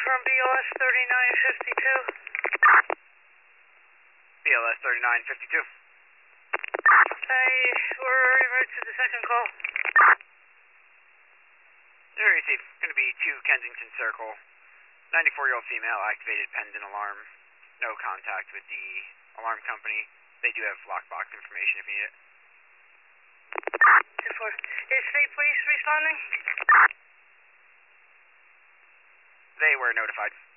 from BLS 3952. BLS 3952. We're ready to the second call. Zero received. Going to be 2 Kensington Circle. 94-year-old female, activated pendant alarm. No contact with the alarm company. They do have lockbox information if you need it. 2-4. Is state police responding? They were notified.